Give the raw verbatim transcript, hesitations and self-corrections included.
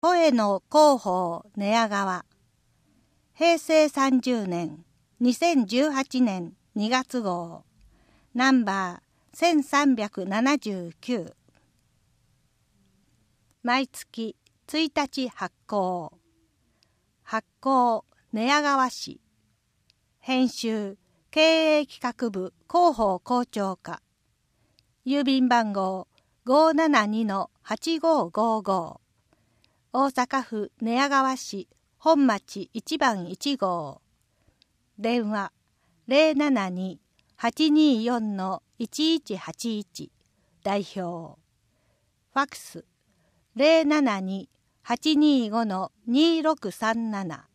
声の広報寝屋川。へいせいさんじゅうねんにせんじゅうはちねんにがつ号ナンバーせんさんびゃくななじゅうきゅう。毎月ついたち発行。発行寝屋川市。編集経営企画部広報校長課。郵便番号 ごーななにのはちごーごーごー。大阪府寝屋川市本町いちばんいち号。電話 ゼロななに はちにーよん のいちいちはちいち。代表。ファックス ゼロななに はちにーご のにーろくさんなな。